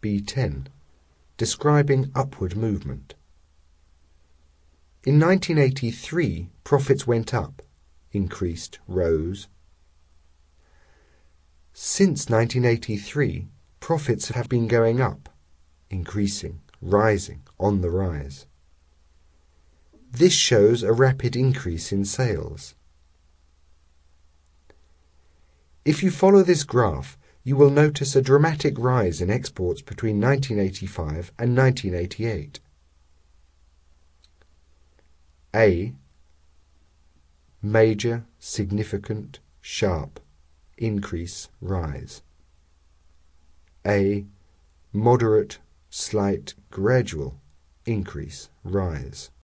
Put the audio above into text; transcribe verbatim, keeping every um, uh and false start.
B ten, describing upward movement. In nineteen eighty-three, profits went up, increased, rose. Since nineteen eighty-three, profits have been going up, increasing, rising, on the rise. This shows a rapid increase in sales. If you follow this graph, you will notice a dramatic rise in exports between nineteen eighty-five and nineteen eighty-eight. A. Major, significant, sharp, increase, rise. A. Moderate, slight, gradual, increase, rise.